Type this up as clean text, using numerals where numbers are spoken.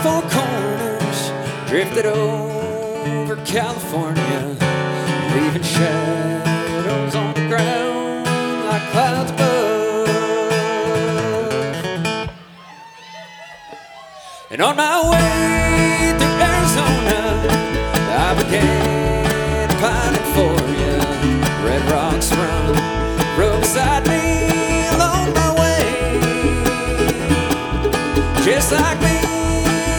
Four corners drifted over California, leaving shadows on the ground like clouds above. And on my way through Arizona,